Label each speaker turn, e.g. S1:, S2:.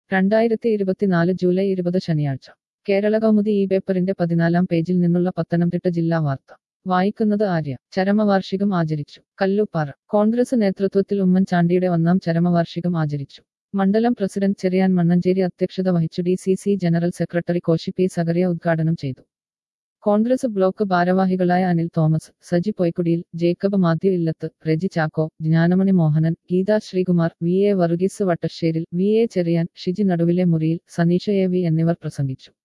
S1: 2024 July 20 ശനിയാഴ്ച കേരള കൗമുദി ഈ പേപ്പറിന്റെ 14-ാം പേജിൽ നിന്നുള്ള പത്തനംതിട്ട ജില്ലാ വാർത്ത വായിക്കുന്നത് ആര്യ. ചരമവാർഷികം ആചരിച്ചു. കല്ലൂപ്പാറ. കോൺഗ്രസ് നേതൃത്വത്തിൽ ഉമ്മൻചാണ്ടിയുടെ 1-ാം ചരമവാർഷികം ആചരിച്ചു. മണ്ഡലം പ്രസിഡന്റ് ചെറിയാൻ മണ്ണഞ്ചേരി അധ്യക്ഷത വഹിച്ചു. DCC general secretary Koshy P Zacharia ഉദ്ഘാടനം ചെയ്തു. കോൺഗ്രസ് ബ്ലോക്ക് ഭാരവാഹികളായ അനിൽ തോമസ്, സജി പൊയ്ക്കുടിയിൽ, ജേക്കബ് മാത്യു ഇല്ലത്ത്, റെജി ചാക്കോ, ജ്ഞാനമണി മോഹനൻ, ഗീതാ ശ്രീകുമാർ, VA വർഗീസ് വട്ടശ്ശേരിൽ, VA ചെറിയാൻ, ഷിജി നടുവിലെ മുറിയിൽ, സനീഷ AV എന്നിവർ പ്രസംഗിച്ചു.